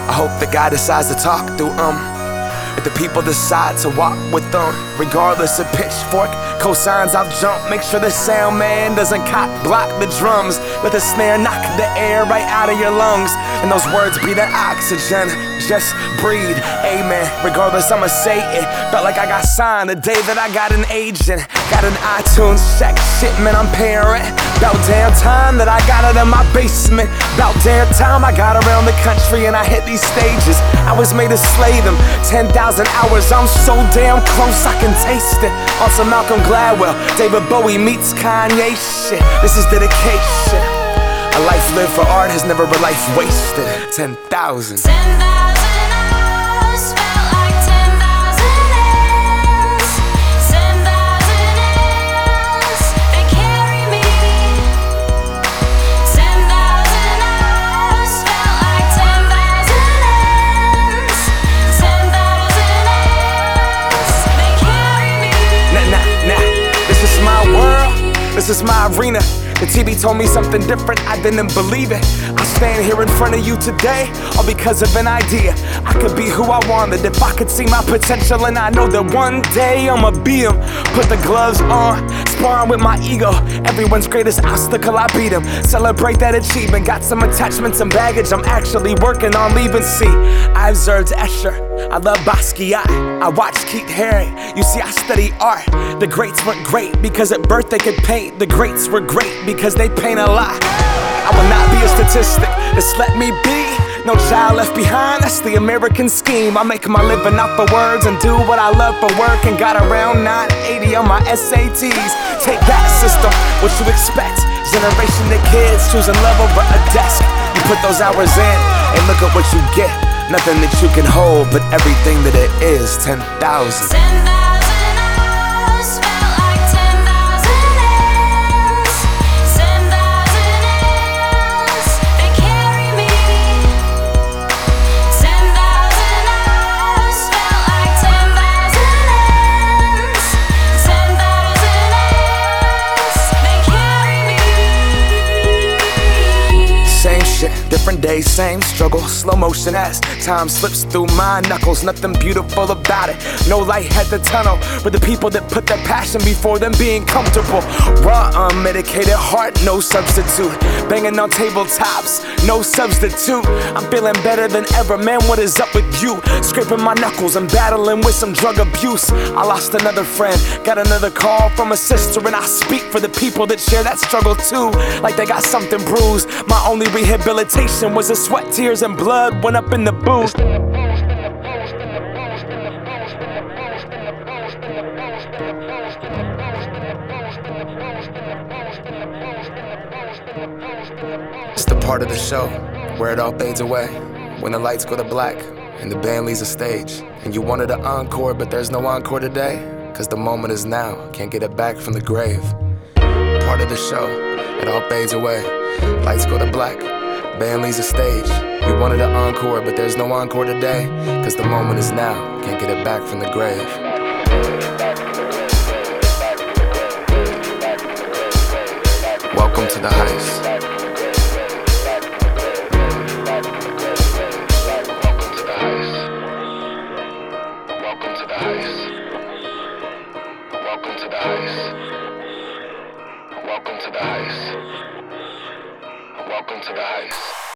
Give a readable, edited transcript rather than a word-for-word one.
I hope that God decides to talk through if the people decide to walk with them. Regardless of pitchfork, cosigns I've jumped. Make sure the sound man doesn't cock block the drums. Let the snare knock the air right out of your lungs, and those words be the oxygen. Just breathe, amen. Regardless, I'ma say it. Felt like I got signed the day that I got an agent. Got an iTunes check, shit man, I'm paying rent. About damn time that I got it in my basement. About damn time I got around the country and I hit these stages. I was made to slay them, 10,000 hours, I'm so damn close I can taste it. On some Malcolm Gladwell, David Bowie meets Kanye shit. This is dedication. A life lived for art has never a life wasted. 10,000. 10,000 hours felt like 10,000 hands. 10,000 hands, they carry me. 10,000 hours felt like 10,000 hands. 10,000 hands, they carry me. Nah, this is my world, this is my arena. The TV told me something different, I didn't believe it. I stand here in front of you today, all because of an idea. I could be who I wanted if I could see my potential, and I know that one day I'ma be him. Put the gloves on, sparring with my ego. Everyone's greatest obstacle, I beat him. Celebrate that achievement, got some attachments and baggage I'm actually working on leaving. See, I observed Escher, I love Basquiat, I watched Keith Haring. You see, I study art. The greats weren't great because at birth they could paint. The greats were great because they paint a lot. I will not be a statistic, just let me be. No child left behind, that's the American scheme. I make my living off of words and do what I love for work, and got around 980 on my SATs. Take that, system, what you expect? Generation of kids choosing love over a desk. You put those hours in and look at what you get. Nothing that you can hold, but everything that it is. 10,000. 10,000 hours felt like 10,000 hands. 10,000 hands, they carry me. 10,000 hours felt like 10,000 hands. 10,000 hands, they carry me. Same shit, different days, same struggle. Slow motion as time slips through my knuckles. Nothing beautiful about it, no light at the tunnel. But the people that put their passion before them being comfortable. Raw, unmedicated heart, no substitute. Banging on tabletops, no substitute. I'm feeling better than ever, man, what is up with you? Scraping my knuckles and battling with some drug abuse. I lost another friend, got another call from a sister, and I speak for the people that share that struggle too. Like they got something bruised. My only rehabilitation was the sweat, tears, and blood went up in the booth. It's the part of the show where it all fades away, when the lights go to black and the band leaves the stage. And you wanted an encore, but there's no encore today, cause the moment is now, can't get it back from the grave. Part of the show, it all fades away, lights go to black, band leaves the stage. You wanted an encore, but there's no encore today, cause the moment is now, can't get it back from the grave. Welcome to the heist. Welcome to the heist. Welcome to the heist. Welcome to the heist. Welcome to the heist. Welcome to the heist.